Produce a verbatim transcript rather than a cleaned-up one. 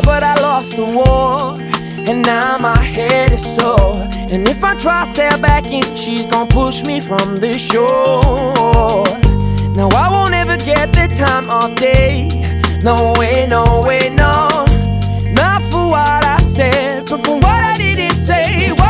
but I lost the war, and now my head is sore. And if I try sail back in, she's gonna push me from the shore. Now I won't ever get the time of day. No way, no way, no. Not for what I said, but for what I didn't say.